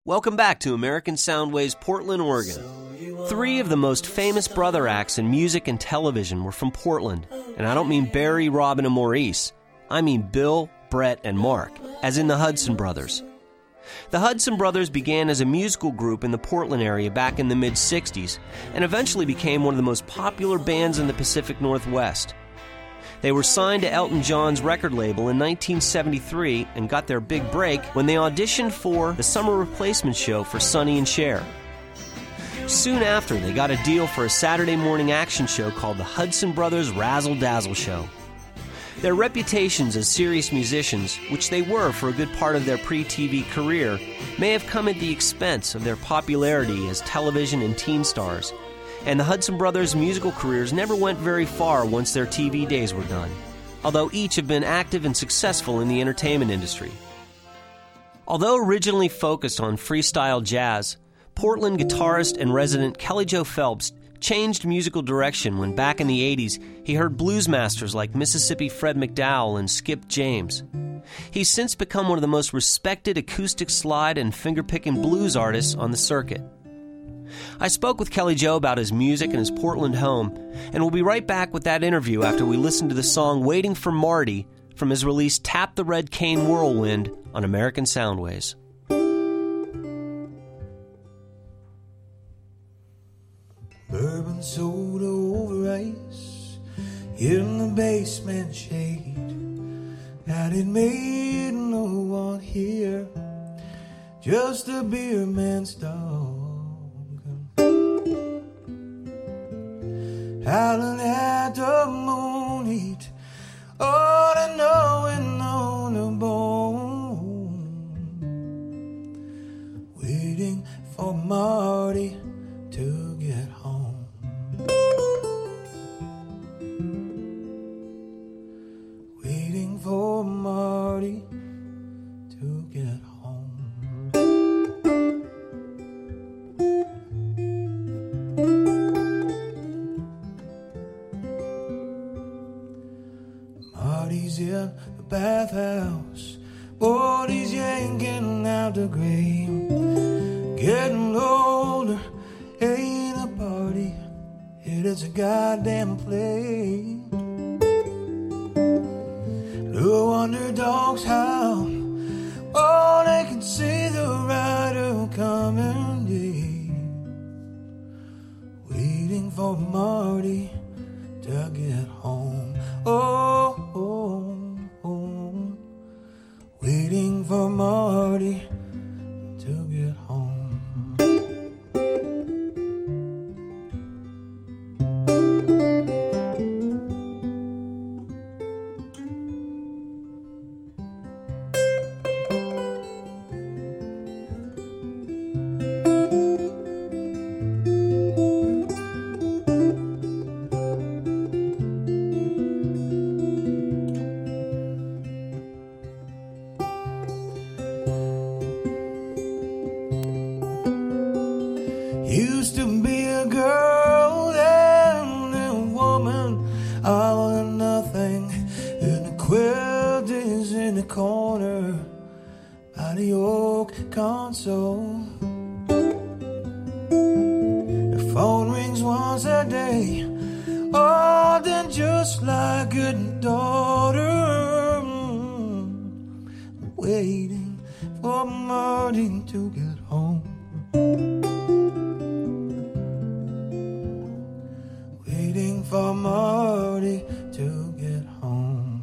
Welcome back to American Soundwave's Portland, Oregon. Three of the most famous brother acts in music and television were from Portland. And I don't mean Barry, Robin, and Maurice. I mean Bill, Brett, and Mark, as in the Hudson Brothers. The Hudson Brothers began as a musical group in the Portland area back in the mid-'60s and eventually became one of the most popular bands in the Pacific Northwest. They were signed to Elton John's record label in 1973 and got their big break when they auditioned for the summer replacement show for Sonny and Cher. Soon after, they got a deal for a Saturday morning action show called the Hudson Brothers Razzle Dazzle Show. Their reputations as serious musicians, which they were for a good part of their pre-TV career, may have come at the expense of their popularity as television and teen stars. And the Hudson Brothers' musical careers never went very far once their TV days were done, although each have been active and successful in the entertainment industry. Although originally focused on freestyle jazz, Portland guitarist and resident Kelly Joe Phelps changed musical direction when back in the 80s he heard blues masters like Mississippi Fred McDowell and Skip James. He's since become one of the most respected acoustic slide and finger-picking blues artists on the circuit. I spoke with Kelly Joe about his music and his Portland home, and we'll be right back with that interview after we listen to the song Waiting for Marty from his release Tap the Red Cane Whirlwind on American Soundwaves. Bourbon soda over ice in the basement shade. That it made no one here, just a beer man's dog. Howling at the moon heat, all I know and on the bone. Waiting for Marty to get home. Waiting for Marty to get home. Marty's in the bathhouse, Marty's yanking out the grain. Getting older ain't a party, it is a goddamn play. No underdogs howl, oh, they can see the rider coming in. Waiting for Marty to get home. Oh, oh, oh. Waiting for Marty to get home. Used to be a girl and a woman, all or nothing, and the quilt is in the corner by the oak console. The phone rings once a day, oh, then just like a daughter, waiting for Marty to get home. Waiting for Marty to get home.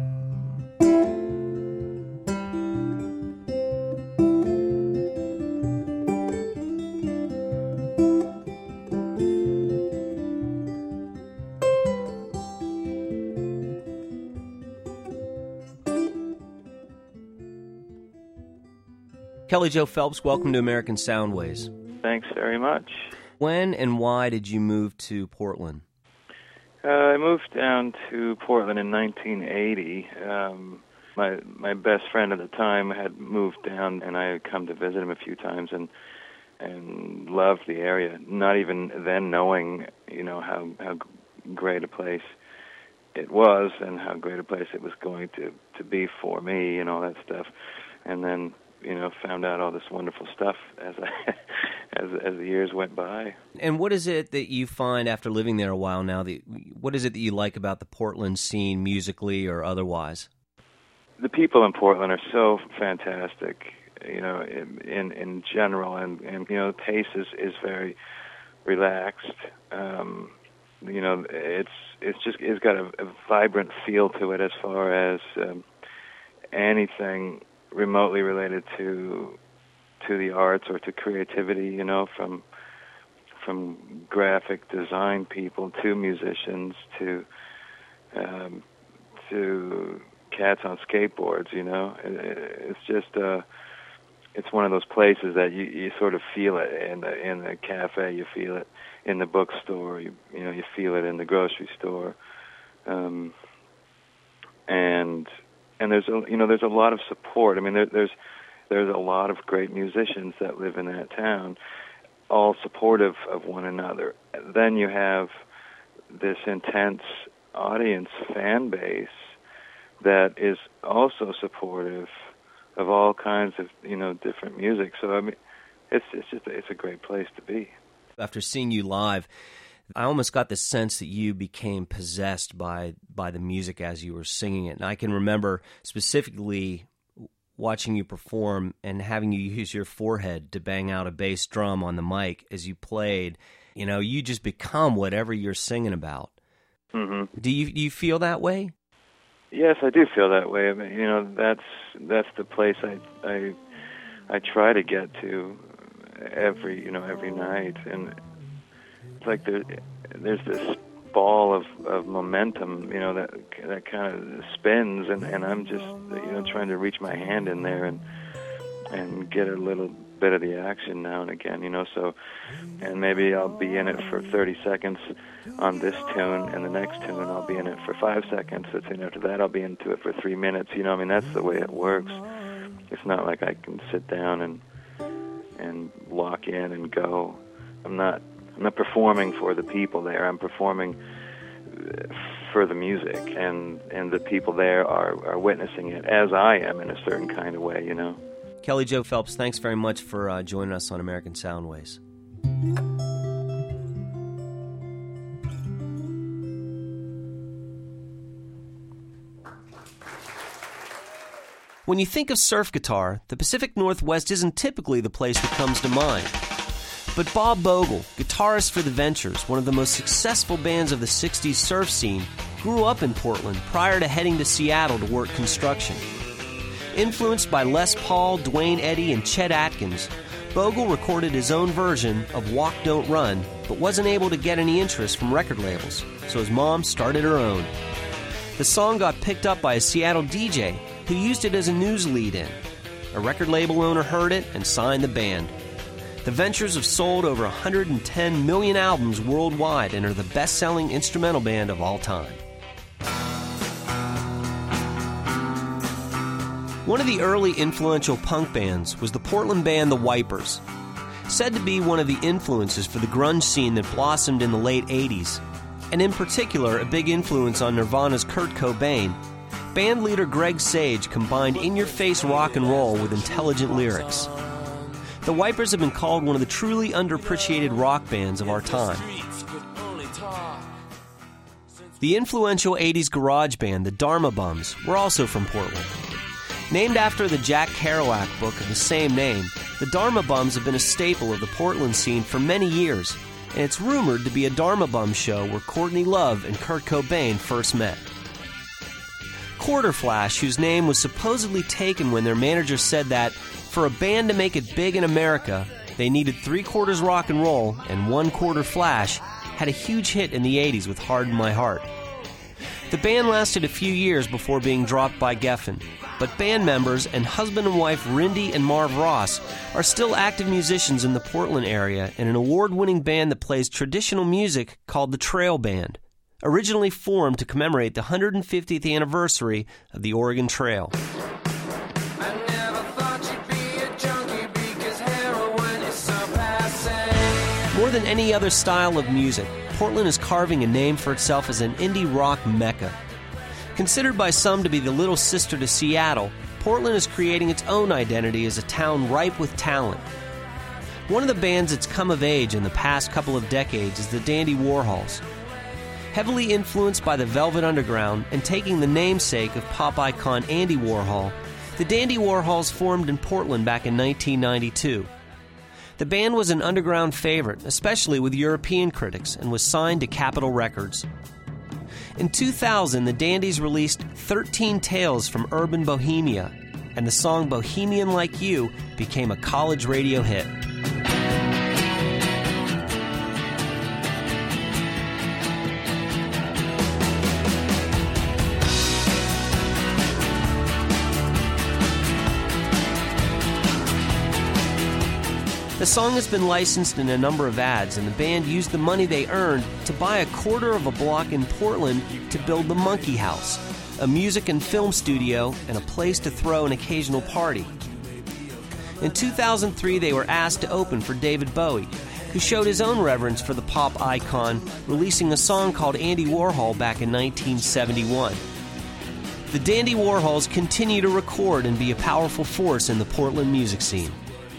Kelly Joe Phelps, welcome to American Soundwaves. Thanks very much. When and why did you move to Portland? I moved down to Portland in 1980. My best friend at the time had moved down, and I had come to visit him a few times, and loved the area. Not even then knowing, how great a place it was, and how great a place it was going to be for me, and all that stuff. And then found out all this wonderful stuff as as the years went by. And what is it that you find after living there a while now? What is it that you like about the Portland scene, musically or otherwise? The people in Portland are so fantastic, in general, and the pace is very relaxed. It's got a vibrant feel to it as far as anything remotely related to the arts or to creativity, from graphic design people to musicians to cats on skateboards. It's just it's one of those places that you sort of feel it in the cafe, you feel it in the bookstore, you feel it in the grocery store, and there's a lot of support. I mean, there's a lot of great musicians that live in that town, all supportive of one another. Then you have this intense audience fan base that is also supportive of all kinds of different music. So I mean, it's a great place to be. After seeing you live, I almost got the sense that you became possessed by the music as you were singing it. And I can remember specifically watching you perform and having you use your forehead to bang out a bass drum on the mic as you played. You just become whatever you're singing about. Mm-hmm. Do you feel that way? Yes, I do feel that way. I mean, that's the place I try to get to every night, and it's like there's this ball of momentum, that kind of spins, and I'm just trying to reach my hand in there and get a little bit of the action now and again, so, and maybe I'll be in it for 30 seconds on this tune, and the next tune I'll be in it for 5 seconds. So soon after that I'll be into it for 3 minutes. That's the way it works. It's not like I can sit down and lock in and go. I'm not performing for the people there. I'm performing for the music, and the people there are witnessing it as I am in a certain kind of way, Kelly Jo Phelps, thanks very much for joining us on American Soundways. When you think of surf guitar, the Pacific Northwest isn't typically the place that comes to mind. But Bob Bogle, guitarist for The Ventures, one of the most successful bands of the 60s surf scene, grew up in Portland prior to heading to Seattle to work construction. Influenced by Les Paul, Dwayne Eddy, and Chet Atkins, Bogle recorded his own version of Walk Don't Run, but wasn't able to get any interest from record labels, so his mom started her own. The song got picked up by a Seattle DJ who used it as a news lead-in. A record label owner heard it and signed the band. The Ventures have sold over 110 million albums worldwide and are the best-selling instrumental band of all time. One of the early influential punk bands was the Portland band The Wipers. Said to be one of the influences for the grunge scene that blossomed in the late 80s, and in particular a big influence on Nirvana's Kurt Cobain, band leader Greg Sage combined in-your-face rock and roll with intelligent lyrics. The Wipers have been called one of the truly underappreciated rock bands of our time. The influential 80s garage band, the Dharma Bums, were also from Portland. Named after the Jack Kerouac book of the same name, the Dharma Bums have been a staple of the Portland scene for many years, and it's rumored to be a Dharma Bum show where Courtney Love and Kurt Cobain first met. Quarter Flash, whose name was supposedly taken when their manager said that for a band to make it big in America, they needed 3/4 rock and roll and 1/4 Flash, had a huge hit in the 80s with Harden My Heart. The band lasted a few years before being dropped by Geffen, but band members and husband and wife Rindy and Marv Ross are still active musicians in the Portland area in an award-winning band that plays traditional music called the Trail Band, originally formed to commemorate the 150th anniversary of the Oregon Trail. More than any other style of music, Portland is carving a name for itself as an indie rock mecca. Considered by some to be the little sister to Seattle, Portland is creating its own identity as a town ripe with talent. One of the bands that's come of age in the past couple of decades is the Dandy Warhols. Heavily influenced by the Velvet Underground and taking the namesake of pop icon Andy Warhol, the Dandy Warhols formed in Portland back in 1992. The band was an underground favorite, especially with European critics, and was signed to Capitol Records. In 2000, the Dandies released 13 Tales from Urban Bohemia, and the song Bohemian Like You became a college radio hit. The song has been licensed in a number of ads, and the band used the money they earned to buy a quarter of a block in Portland to build the Monkey House, a music and film studio and a place to throw an occasional party. In 2003, they were asked to open for David Bowie, who showed his own reverence for the pop icon, releasing a song called Andy Warhol back in 1971. The Dandy Warhols continue to record and be a powerful force in the Portland music scene.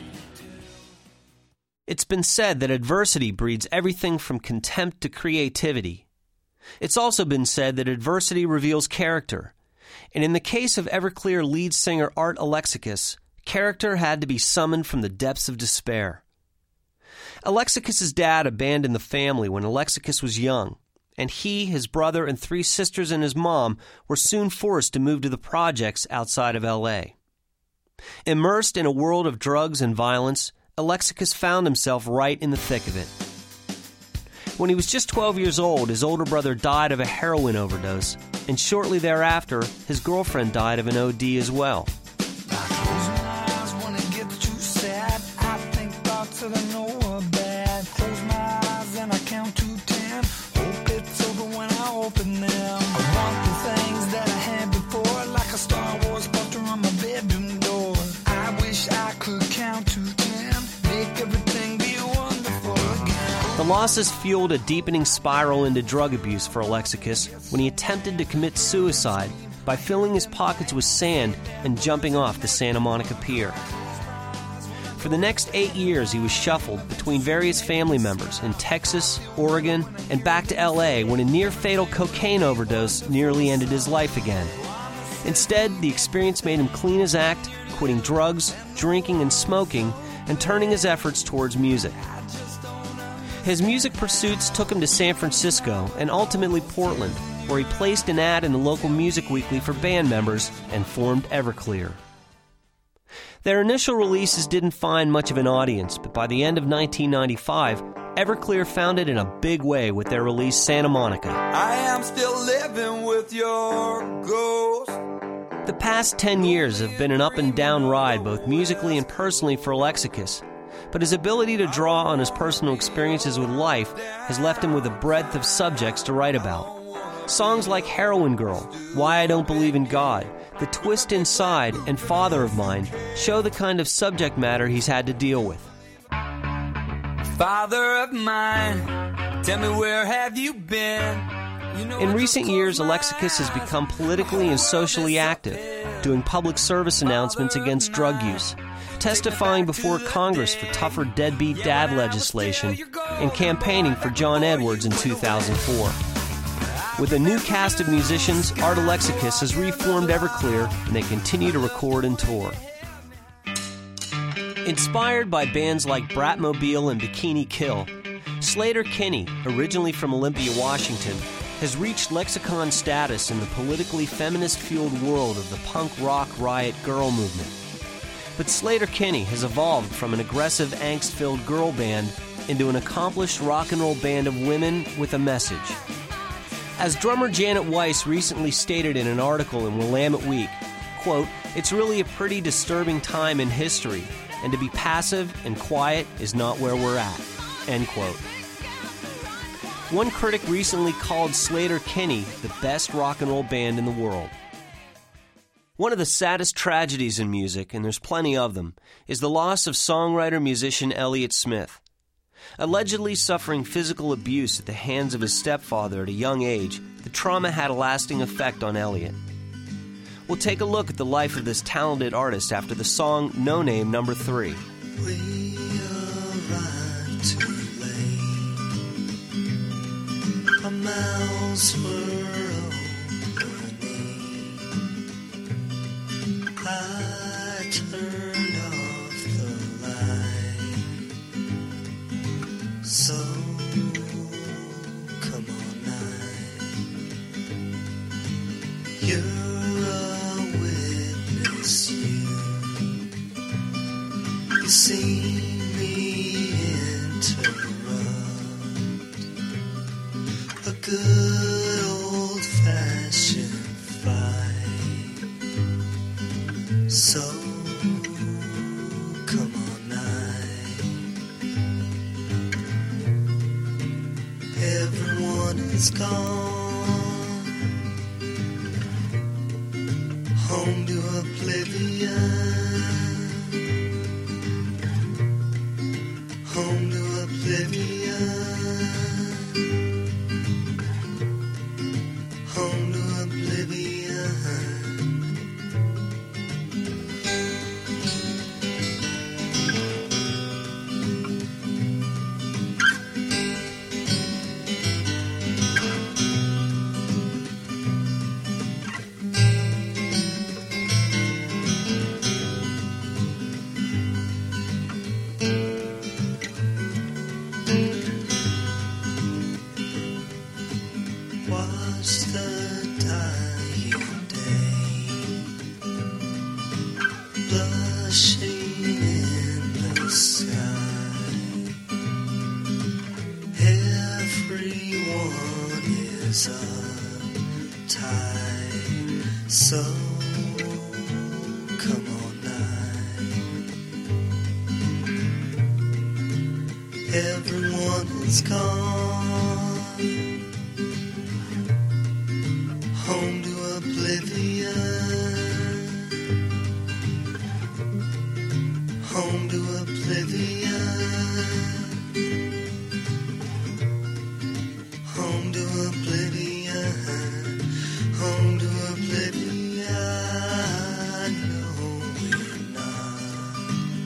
It's been said that adversity breeds everything from contempt to creativity. It's also been said that adversity reveals character. And in the case of Everclear lead singer Art Alexakis, character had to be summoned from the depths of despair. Alexakis' dad abandoned the family when Alexakis was young, and he, his brother, and 3 sisters and his mom were soon forced to move to the projects outside of L.A. Immersed in a world of drugs and violence, Alexakis found himself right in the thick of it. When he was just 12 years old, his older brother died of a heroin overdose, and shortly thereafter, his girlfriend died of an OD as well. The losses fueled a deepening spiral into drug abuse for Alexakis when he attempted to commit suicide by filling his pockets with sand and jumping off the Santa Monica Pier. For the next 8 years, he was shuffled between various family members in Texas, Oregon, and back to L.A. when a near-fatal cocaine overdose nearly ended his life again. Instead, the experience made him clean his act, quitting drugs, drinking, and smoking, and turning his efforts towards music. His music pursuits took him to San Francisco and ultimately Portland, where he placed an ad in the local music weekly for band members and formed Everclear. Their initial releases didn't find much of an audience, but by the end of 1995, Everclear found it in a big way with their release Santa Monica. I am still living with your ghost. The past 10 years have been an up and down ride both musically and personally for Alexakis, but his ability to draw on his personal experiences with life has left him with a breadth of subjects to write about. Songs like Heroin Girl, Why I Don't Believe in God, The Twist Inside, and Father of Mine show the kind of subject matter he's had to deal with. Father of mine, tell me where have you been? In recent years, Alexakis has become politically and socially active, doing public service announcements against drug use, testifying before Congress for tougher deadbeat dad legislation, and campaigning for John Edwards in 2004. With a new cast of musicians, Art Alexakis has reformed Everclear, and they continue to record and tour. Inspired by bands like Bratmobile and Bikini Kill, Sleater-Kinney, originally from Olympia, Washington, has reached lexicon status in the politically feminist-fueled world of the punk rock riot girl movement. But Sleater-Kinney has evolved from an aggressive, angst-filled girl band into an accomplished rock and roll band of women with a message. As drummer Janet Weiss recently stated in an article in Willamette Week, quote, "It's really a pretty disturbing time in history, and to be passive and quiet is not where we're at," end quote. One critic recently called Sleater-Kinney the best rock and roll band in the world. One of the saddest tragedies in music, and there's plenty of them, is the loss of songwriter-musician Elliott Smith. Allegedly suffering physical abuse at the hands of his stepfather at a young age, the trauma had a lasting effect on Elliott. we'll take a look at the life of this talented artist after the song No Name number 3. We arrived too late. Our mouths were opening. I turned off the light. So come on, night. You're a witness, you see me interrupt a good old-fashioned fight. So come on, night. Everyone is gone home to oblivion. Home to oblivion. Home to oblivion. Watch the dying day, blushing in the sky. Everyone is uptight, so come on, night. Everyone is gone home to oblivion. Home to oblivion. Home to oblivion. Home to oblivion. No, we're not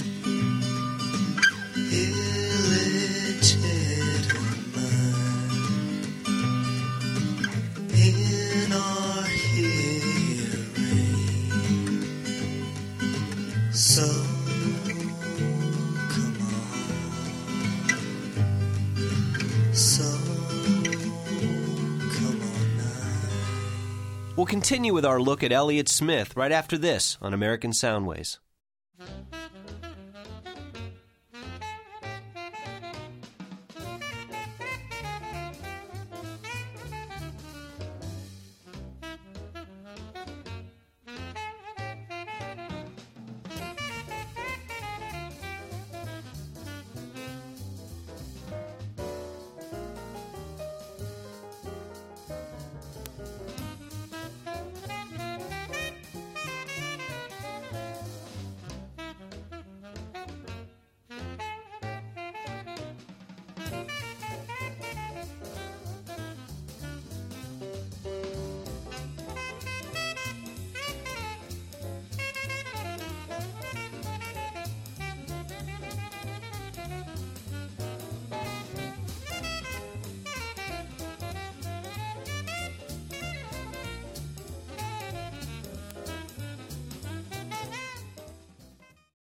illegitimate in our hearing. So come on. So come on now. We'll continue with our look at Elliott Smith right after this on American Soundways.